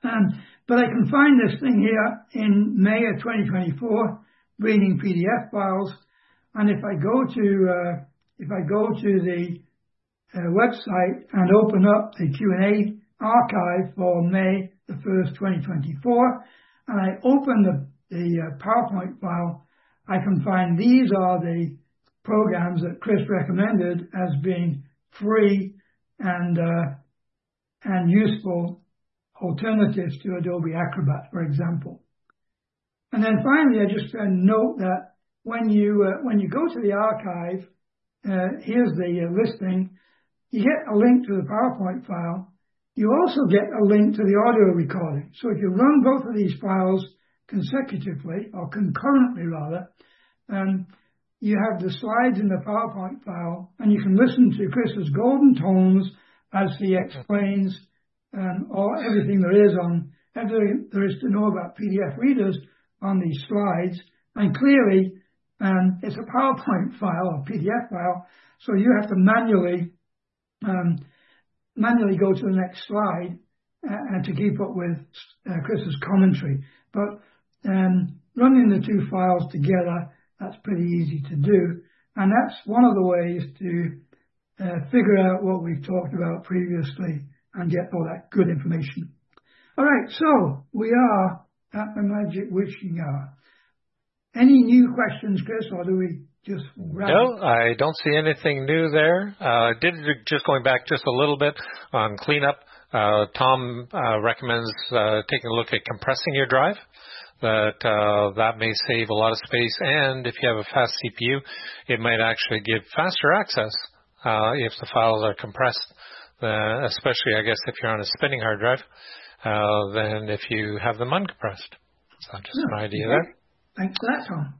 Um, but I can find this thing here in May of twenty twenty-four, reading P D F files. And if I go to uh, if I go to the uh, website and open up the Q and A archive for May the first, twenty twenty-four, and I open the the uh, PowerPoint file, I can find these are the programs that Chris recommended as being free and uh, and useful alternatives to Adobe Acrobat, for example. And then finally, I just uh, note that when you uh, when you go to the archive, uh, here's the uh, listing. You get a link to the PowerPoint file. You also get a link to the audio recording. So if you run both of these files consecutively, or concurrently rather, um, you have the slides in the PowerPoint file, and you can listen to Chris's golden tones as he explains um, all everything there is on everything there is to know about P D F readers on these slides. And clearly, um, it's a PowerPoint file or P D F file, so you have to manually um, manually go to the next slide uh, and to keep up with uh, Chris's commentary. But um, running the two files together, that's pretty easy to do. And that's one of the ways to uh, figure out what we've talked about previously and get all that good information. All right, so we are at the magic wishing hour. Any new questions, Chris, or do we just wrap No, up? I don't see anything new there. Uh, did just going back just a little bit on cleanup. Uh, Tom uh, recommends uh, taking a look at compressing your drive. That uh, that may save a lot of space, and if you have a fast C P U, it might actually give faster access uh, if the files are compressed. Uh, especially, I guess, if you're on a spinning hard drive, uh, than if you have them uncompressed. So just Yeah, an idea okay. there. Thanks for that, Tom.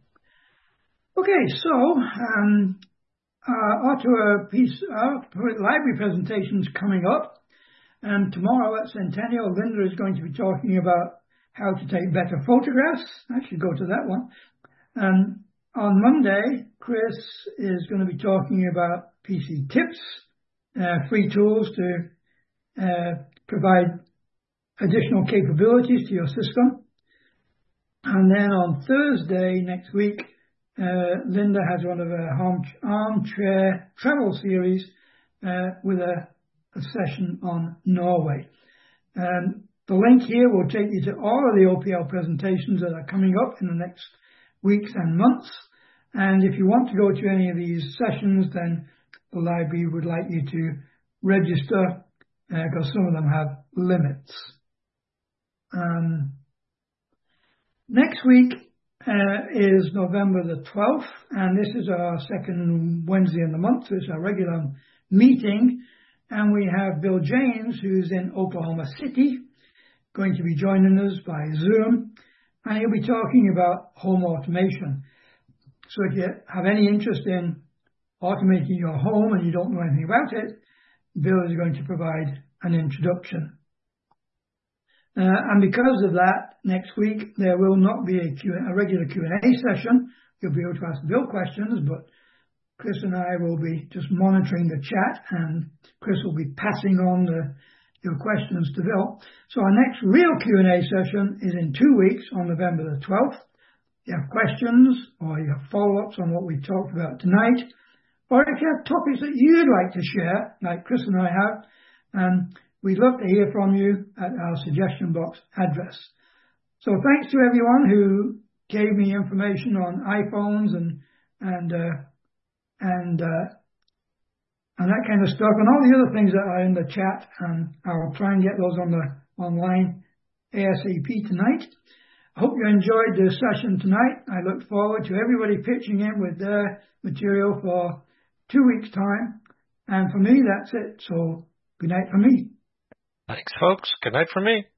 Okay, so um, our Ottawa piece, our library presentation's coming up, and tomorrow at Centennial, Linda is going to be talking about how to take better photographs. I should go to that one. And on Monday, Chris is going to be talking about P C tips, uh, free tools to uh, provide additional capabilities to your system. And then on Thursday next week, uh, Linda has one of her arm, armchair travel series uh, with a, a session on Norway. Um, the link here will take you to all of the O P L presentations that are coming up in the next weeks and months. And if you want to go to any of these sessions, then the library would like you to register because uh, some of them have limits. Um, next week uh, is November the twelfth, and this is our second Wednesday in the month, so it's our regular meeting. And we have Bill James, who's in Oklahoma City, going to be joining us by Zoom, and he'll be talking about home automation. So if you have any interest in automating your home and you don't know anything about it, Bill is going to provide an introduction. Uh, and because of that, next week there will not be a, Q- a regular Q and A session. You'll be able to ask Bill questions, but Chris and I will be just monitoring the chat, and Chris will be passing on the, your questions to Bill. So our next real Q and A session is in two weeks on November the twelfth. If you have questions or you have follow-ups on what we've talked about tonight, or if you have topics that you'd like to share, like Chris and I have, um, we'd love to hear from you at our suggestion box address. So thanks to everyone who gave me information on iPhones and and uh, and uh, and that kind of stuff, and all the other things that are in the chat, and I'll try and get those on the online ASAP tonight. I hope you enjoyed the session tonight. I look forward to everybody pitching in with their material for two weeks' time. And for me, that's it. So good night from me. Thanks, folks. Good night from me.